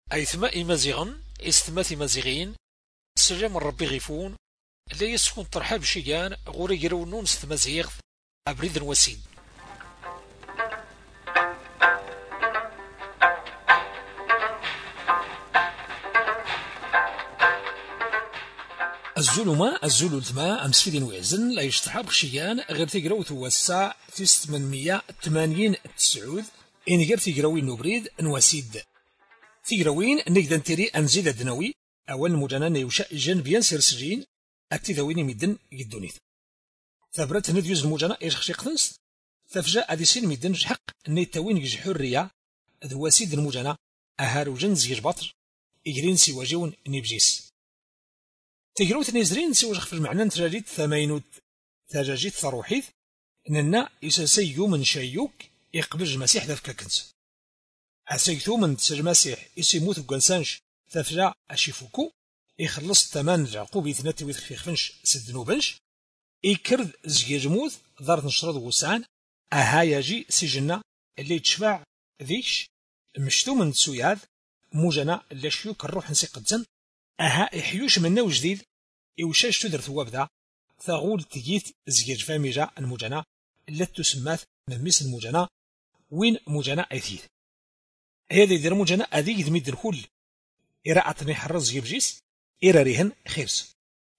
أيثما إمازيغن إستما إمازيغين سلام ربي غيفون لا يسكن ترحاب شيان غوري يرونون ستمازيغ أبريد وسيد. الظلماء الظلماء أمسفيدين وعزن لا يشتحب شيان غير تقراو توسع 880 تسعود إن غير تقراوين نبريد نواسيد تقراوين نقدر نتيري أنزيد الدنوي أول مجانا نيوشا جنبيان سرسجين أتذوين ميدن يدونيث ثبرت نديوز المجانا إيش خشيقتنس تفجأ أديسين ميدن جحق نيتاوين يجحو الرياء ذواسيد المجانا أهارو جنز يجبطر إجرين سواجون نبجيس تقروت نيزرين سواج في المعنى نتراجيت ثمينوت تراجيت ثروحيث ننا يساسي يومن شايوك يقبج مسيح ذا فكاكنس أسيثو من تسج مسيح يسيموت بقنسانش تفجع أشيفوكو يخلص الثمان العقوب يثنتي ويتخفيخفنش سدنوبنش يكرد زيجموت ضارت نشرد وسعان أها يجي سجنا اللي يتشفع ذيش مشتو من تسوياد موجنا اللي شيوك الروح نسيقدزن أها يحيوش منه جديد يوشاش تدر ثوابدا ثغول تجيت زيج فاميجا المجنا اللي تسمات مميس المجنا وين مجنا أيثيث هذا يدير مجنا أذيك ذميد الكل إرا أعطني حرز يبجيس إرا ريهن خيرس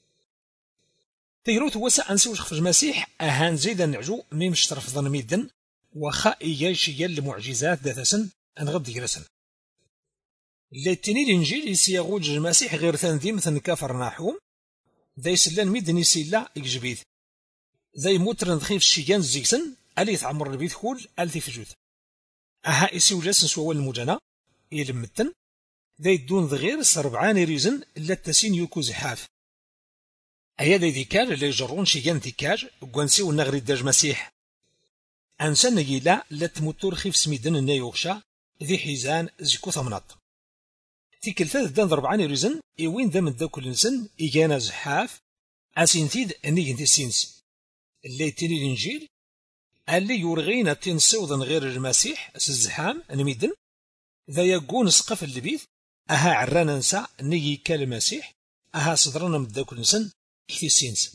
تيروت وسع أنسوش خفج مسيح أهان زيدا نعجو ميمش طرف ظن ميدن وخا إياش يل المعجزات ذات سن أنغد يجرسن لتني الإنجيل يسيغوج المسيح غير تنظيم ثنكافر ناحوم ذا يسلان ميدن يسيلا إكجبيث ذا يموتر نخيف الشيجان زيكسن ألي يتعمر البيت كول ألتي في جوث أها إسيو جاسن سوال المجانا يلمتن ذا يدون ذغير سربعان ريزن إلا التسين يوكو زحاف أيا ذا ذيكار اللي يجرون شيجان ذيكار وقوانسيو النغري داج مسيح أنسان نجيلا لا تموتور خيف سميدن النايوغشا ذي حيزان زيكو ثمنط تيكل ثلاث دان ضربعان ريزن إيوين ذا من ذا كل نسن إيجانا زحاف أسينتيد أنيجن تسينس اللي تيني الإنجيل اللي يورغينا تنصوضا غير المسيح الزحام نميدن ذا يقون سقف اللبيث أها عرانا نسا نيجي كالمسيح أها صدرنا من ذا كل نسن كثي السينس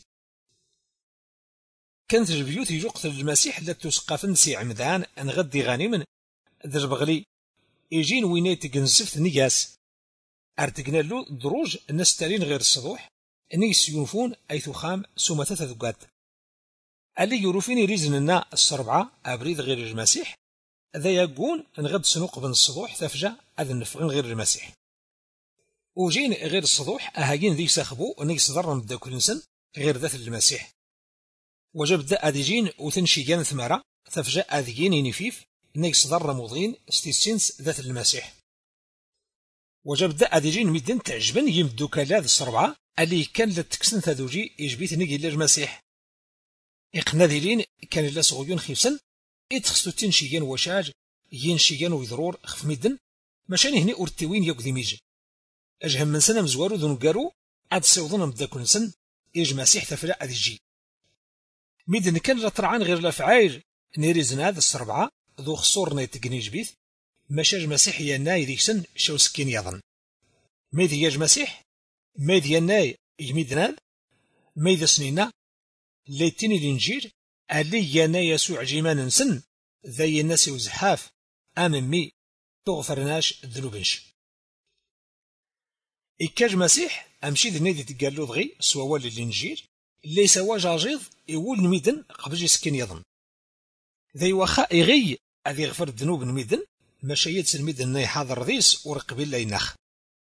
كانت البيوت يجوقت المسيح لا تسقف نسي عمدان أنغدي غانما ذا بغلي يجين وينيت جنسفت نياس أرتقنا له دروج الناس تالين غير الصدوح نيس ينفون أي ثخام سمثة ذقات اللي يروفيني ريزننا السربعة أبريد غير المسيح ذا يقون نغد سنوق بن الصدوح تفجأ أذن نفغن غير المسيح وجين غير الصدوح أهاجين ذي ساخبو ونيس ضرن بدا كل إنسان غير ذات المسيح وجب ذا أديجين وثنشيجان ثمارة تفجأ أذيين ينفيف نيس ضر موضين ستيسينس ذات المسيح وجب ذا أديجين مدن تعجبن يمدو كلاذ السربعة اللي كان لتكسن ثذوجي يجبيت نيجي للمسيح إقنا ذيلين كان لا صغيون خيفسن إتخصو تنشيجان وشاج ينشيجان ويضرور خف مدن مشان هني أرتوين يقذي ميج أجهم من سنة مزوارو ذو نقارو عاد سيوضنا مدى كل سن إيج مسيح تفلا أديجي ميدن كان لطرعان غير الأفعال نيريزن هذا السربعة ذو خصورنا يتقني جبيث مشاج مسيح يناي ذيك سن شو سكين يظن ميذي ياج مسيح ميذي يناي يميدناد ميذي سنينا ليتيني الإنجيل اللي يانا يسوع جيمان نسن ذي الناس وزحاف أممي تغفرناش ذنوبنش إكاج مسيح أمشي ذي نيدي تقالو ضغي سوال الإنجيل اللي سوا جاجيض يقول نميدن قبل يسكن يظن ذي وخا إغي أذي يغفر الذنوب نميدن مشايد سلميدن ناي حاضر ذيس ورقبيل لا ينخ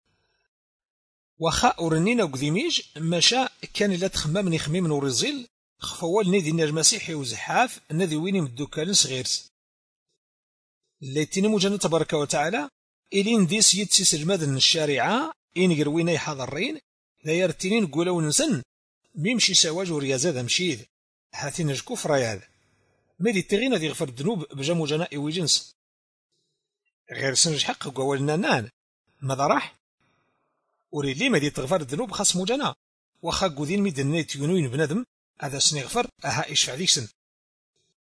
وخا أورنينا وقذيميج مشا كان لا تخمم خميم ورزيل خفوال نيدي ناج مسيحي وزحاف نذي ويني مدوكالن صغيرس اللي تنمو جنة تبارك وتعالى إلين ديس يتسيس المدن الشارعة إن يروينا يحضرين لا يرتينين قولوا نسن ميمشي سواج وريازة مشيد حاثين الكفر رياض ميدي تغينا ذي غفر الذنوب بجمو جناء وجنس غير سنج حق قولنا نان ماذا راح وري لي مدي تغفر الذنوب خاص مجنا وخا قذين ميدن نيت ينوين بندم هذا سنغفر أها إشفع ذيك سن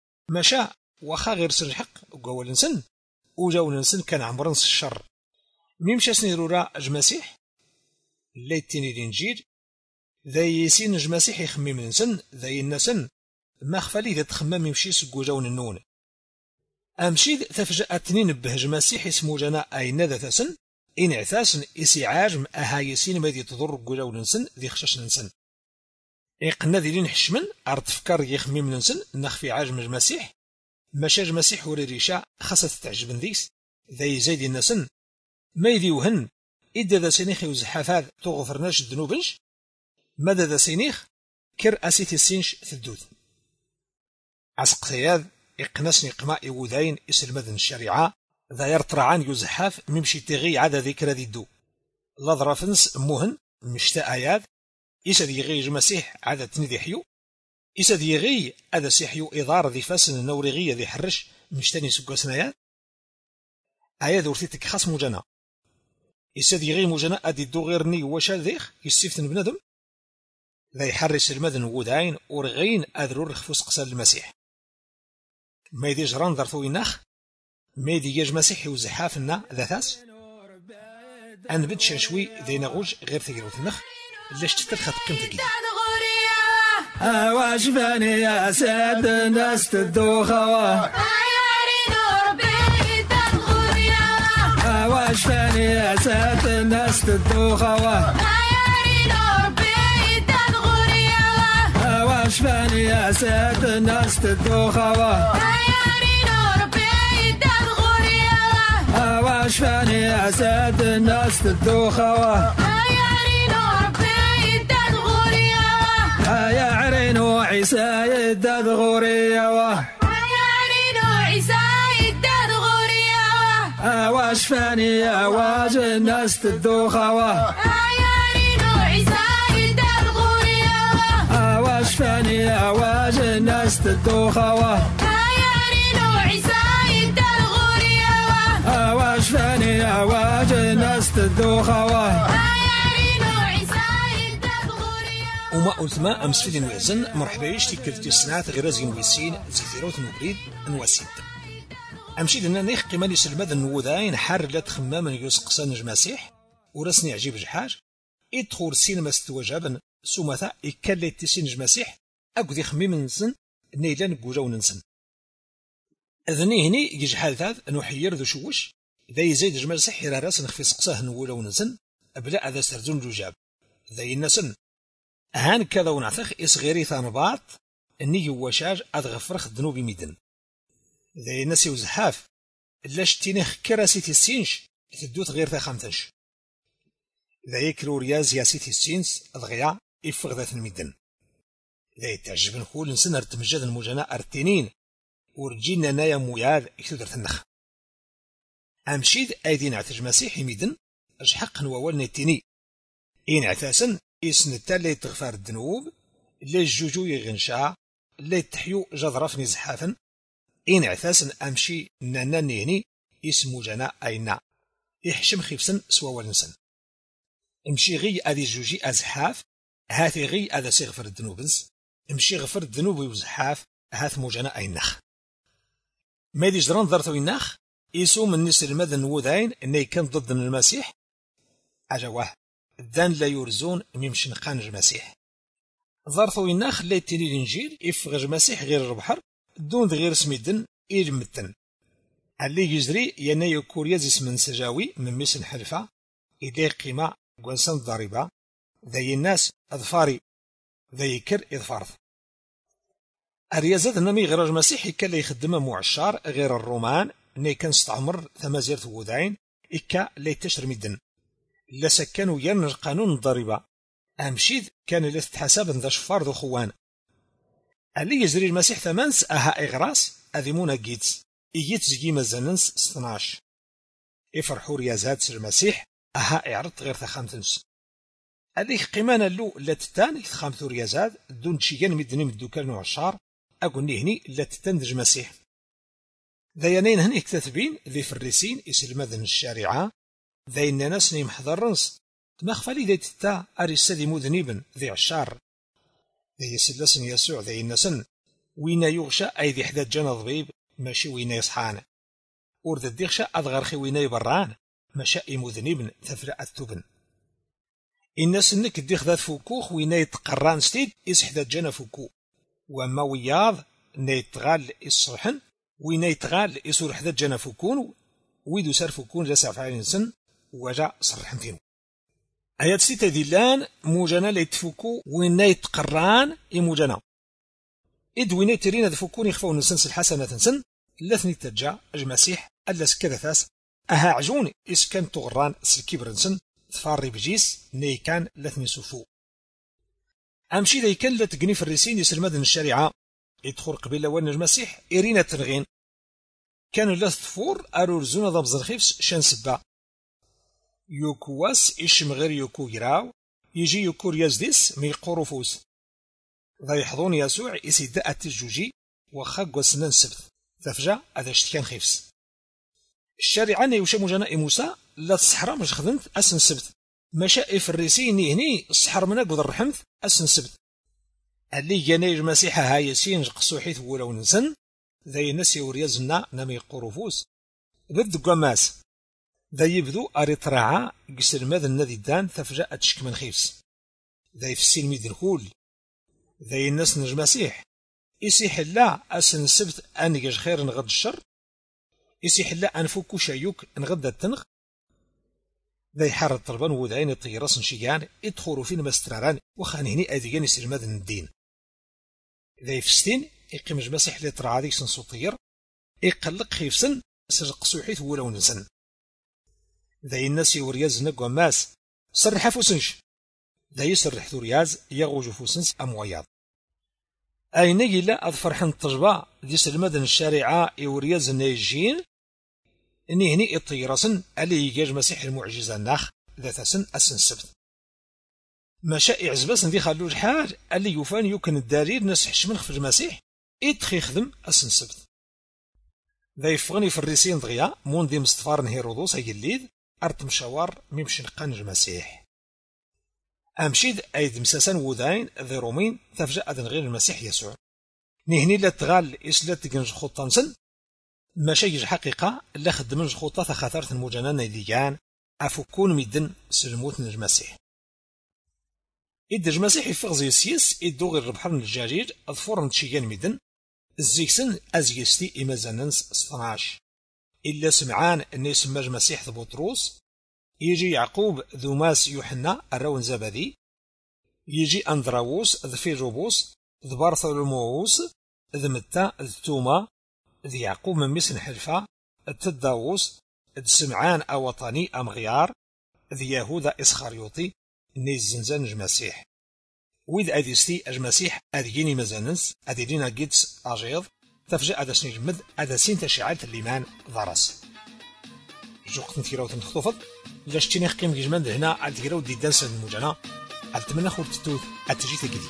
مشاء وخا غير سنج حق قول نسن وجاو نسن كان عمرنس الشر ميمشاسني رورا جماسيح اللي تيني الانجيل ذا يسين جماسيح يخمم نسن ذا ينسن ما خفالي ذا تخمم يمشي سكوجاون النون امشي تفجأ تنين به جماسيح اسمو جنا اين ذا تسن إن عثاسن إسعاج أها يسين ما ذي تضر قولا وننسن ذي خشاش ننسن إقنا ذي لين حشمن أرد فكر يخميم ننسن نخفي عاجم المسيح مشاج مسيح وري ريشا خاصة تعجبن ذيس ذي زيد النسن ما يذي وهن إدا ذا سينيخ يوزحافات تغفرناش الذنوبنش ماذا ذا سينيخ كر أسيتي السينش ثدود عسق ثياذ إقناسني قماء وذاين إسلمذن الشريعة ذا يرطرعان يزحاف ممشي تغي عدا ذكر ذي الدو لا ظرافنس موهن مشتا آيات إسا ذي غي جمسيح عدا تنذي حيو إسا ذي غي عدا سيحيو إضار ذي فاسن النورغية ذي حرش مشتاني سكو سنايات آيات ورثيتك خاص مجانا إسا ذي غي مجانا أدي الدو غيرني وشا ذيخ يستيفتن بندم ذا يحرس المذن ووداين ورغين أذرور رخفوس قسال المسيح ما يدي جران ظرفو يناخ ميدي ياج مسيحي وزحافنا ذاتاس أنبت شنشوي ذي نغوج غير تقروت النخ ليش تترخط قيمة جديد واش باني يا سيد الناس تدوخوا واش باني يا سيد الناس تدوخوا واش باني يا سيد الناس تدوخوا واش باني يا سيد الناس تدوخوا يا عرين وعيسى يداد غوريا واش فاني يا واج الناس تدوخوا واش فاني يا واج الناس تدوخوا واش فاني يا واج الناس تدوخوا وما قلت ما أمس في الوزن مرحبا يشتي كذتي السنات غير زين ويسين زيثيروت نبريد نواسيد أمشي لنا نيخ قيماني سلماد النوذاين حار لا تخماما يسقسا نج مسيح ورسني عجيب جحاج إدخور سينما ستوجابا سومثا إكالي تسين نج مسيح أكو ذي خميم نسن نيلان قوجاو ننسن أذني هني يجحال ذات أنو حير ذو شوش ذا يزيد جمال سحر راس نخفي سقساه نولا وننسن أبلا أذا سرزون جوجاب ذا ينسن هان كذا ونعثخ إصغيري ثانباط إني وشاج أدغفرخ ذنوبي ميدن ذا ينسي وزحاف لاش تينيخ كراسيتي السينش تدوت غير ذا خامتنش ذا يكرو رياز ياسيتي السينس أدغيا إفغ ذات الميدن ذا يتعجب نقول نسن ارتمجاد المجانا ارتينين ورجينا نايا موياد اكتدر النخ أمشيد أيدين عتج مسيحي ميدن أجحق نوال نتيني إن عتاسن إسن التالي تغفار الذنوب اللي الجوجو يغنشا اللي تحيو جضرفني زحافا إن عتاسن أمشي نانا نيني اسمو جنا أينا يحشم خيفسن سوا والنسن امشي غي أذي جوجي أزحاف هاتي غي أذا سيغفر الذنوبنس امشي غفر الذنوب وزحاف هات موجنا أينخ ما يدي جران ضرطو يناخ إيسو من نسر المذن وذاين إني كان ضد المسيح أجواه الدان لا يورزون ميمشن قانج مسيح ضرطو يناخ اللي تيني الإنجيل إفغج مسيح غير البحر دون غير سميدن إلمتن اللي يجري ينايو كورياز اسم سجاوي من ميسن حلفة إذا قيمة قوانسان ضاربة ذي الناس أظفاري ذي كر إظفارث الرياضات نمي غير المسيحي كان لي يخدم معشار غير الرومان ني كان استعمر ثمازيرت وذاين إكا لي تشر ميدن لا سكنوا ين القانون الضريبة أمشيد كان اللي تحسب ذا شفار ذو خوان اللي يجري المسيح ثمانس أها إغراس أذيمونا جيتس إيت زجي مزننس 12 إفرحوا رياضات سر المسيح أها إعرض غير ثخامتنس اللي قيمانا اللو لاتتان يتخامثوا رياضات دون شيئا مدني مدوكال نوعشار أقولني هني لا تتندج مسيح ذيانين هني كتثبين ذي فريسين يسلم ذن الشارعة ذين ناس نيم حضرنس تمخفلي ذي تتا أريسادي مذنبا ذي عشار ذي يسلسن يسوع ذي النسن وينا يغشى أي ذي حداد جانا ضبيب ماشي وينا يصحان ورد الديغشى أضغرخي وينا يبران مشاء مذنب ثفلاء الثبن الناس انك دي خذات فوكوخ وين يتقران ستيد إسحداد جانا فوكو وما وياض نيتغال إصرحن وين يتغال إسور حداد جانا فوكون ويدو سار فوكون جاسع فعلين سن وجا صرحن تينو آيات ستة ديلان موجانا ليتفوكو وين يتقران موجانا إد وين يترين فوكون يخفون نسنس الحسنة سن لثني تجا المسيح ألس كذا ثاس أها عجون إس كان تغران سلكيبر نسن ثفاري بجيس ني كان لثني سفو أمشي ذي كان لتقني في الرسين يسر مدن الشريعة يدخل قبيلة وين المسيح إرينا ترغين كانوا لث ثفور أرورزونا ضبز الخيفس شان سبا يوكواس إشم غير يوكو جراو يجي يوكو ريازديس ميقورو فوس ذا يحضون يسوع إسيداء التجوجي وخاق وسنان سبت تفجع هذا اشتكان خيفس الشارعان يوشمو جناء موسى لا تصحرا مش خدمت أسن سبت مشاء في الرسين هني الصحر منك وذا الرحمت أسن سبت اللي جنايج مسيحة هايسين جقصو حيث ولو نسن ذا نسي وريازنا نمي قروفوس بد قماس ذا يبدو أريتراعا قسر ماذا النذي دان تفجأ تشك من خيفس ذا يفسين ميد الكول ذا الناس نج مسيح يسيح الله أسن السبت أنجج خير نغد الشر يسيح الله أنفوكو شايوك نغد التنغ ذا يحر الطلبان وذعين الطيراس نشيقان يدخلوا فين مستراران وخانهني أديان يسير ماذا الدين ذا يفستين يقيم المسيح اللي ترعى ذيك سن سطير يقلق خيفسن سرق سوحيث ولو نسن ذا الناس يورياز نقوى ماس سرح فوسنش ذا يسرح ثورياز يغوج فوسنس أموياض أين لا أظفر حن التجبا دي سلمدن الشارعة يورياز النيجين إني هني الطيراسن اللي يجاج مسيح المعجزة الناخ ذات سن أسن سبت مشاء عزباسن دي خلو الحال اللي يوفان يمكن الدارير نسح شمنخ في المسيح إدخي خدم أسن سبت ذا يفغني في الرسين دغيا مون دي مستفار هيرودوس هيجليد أرت مشاور ميمشي نقان المسيح أمشيد أيد مساسان وذاين ذي رومين تفجأ أدن غير المسيح يسوع نهني لا تغال إسلات تجنج خطان سن ما شيج حقيقة لا خدمنج خطة خاطرت المجنان يديان أفكون ميدن سلموت المسيح إد المسيح يفغزي سيس إدو غير البحر الجارير أظفور نتشيجان ميدن الزيكسن أزيستي إمازاننس 12 إلا سمعان أن يسمى المسيح بطروس يجي يعقوب ذو ماس يوحنا الرون زبدي يجي أندراوس ذو فيروبوس ذو بارثولوموس ذو متى ذو توما ذو يعقوب من مسن حلفة التداوس ذو سمعان أوطاني أمغيار ذو يهوذا إسخاريوطي نيز زنزان المسيح وإذ أديستي المسيح أديني مزاننس أدينا جيتس أجيض تفجأ أدسني جمد أدسين تشعال الليمان ضرس جوقت نتيراو تنخطفض لاش تيني قيم جمد هنا أديراو دي دانسا المجانا أتمنى خور تتوث أتجي تجدي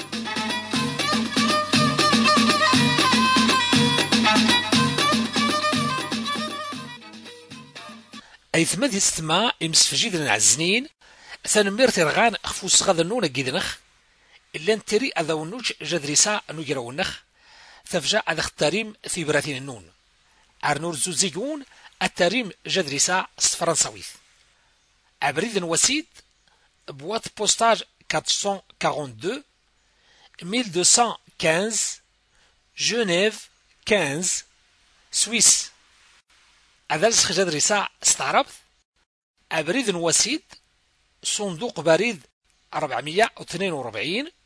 أي ثمد يستمع إمسفجيد العزنين ثانمير ترغان أخفوس غاذنون جيدنخ إلا نتري أذونوش جدريسا نجرونخ تفجأ أذا اختاريم في براتين النون أرنور زوزيجون التاريم جدريسا فرنساويث أبريد وسيد بوات بوستاج 442 1215 جنيف 15 سويس أذلسخ جدريسا استعربت أبريد وسيد صندوق بريد 442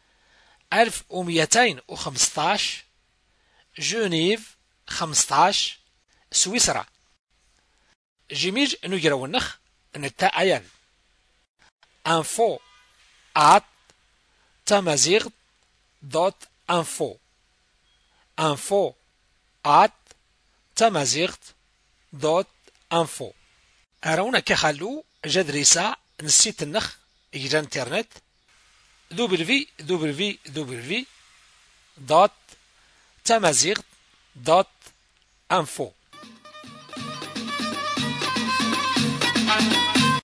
1215 جنيف 15 سويسرا جيميج نجرو النخ نتا أيان info @tamazigh.info info@tamazigh.info أرونا كخلو جدريسا نسيت النخ إجرى انترنت www.tamazigh.info